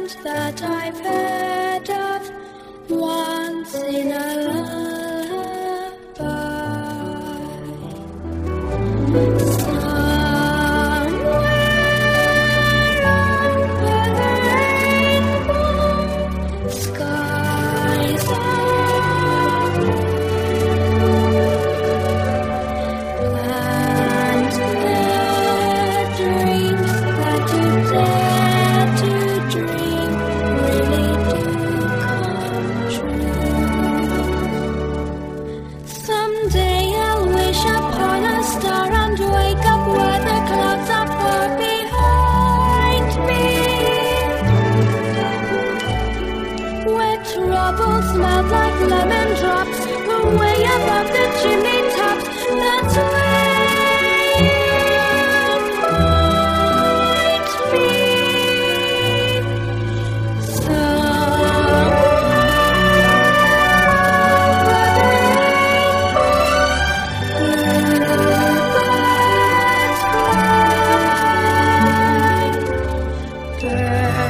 land that I've heard of once in a lullaby. Somewhere over the rainbow, skies are blue, and the dreams that you dare to dream really do come true. Someday I'll wish upon a star and wake up where the clouds are far behind me, where troubles melt like lemon drops way above the chimney tops. That's where you'll find me. Somewhere over the rainbow, bluebirds fly, birds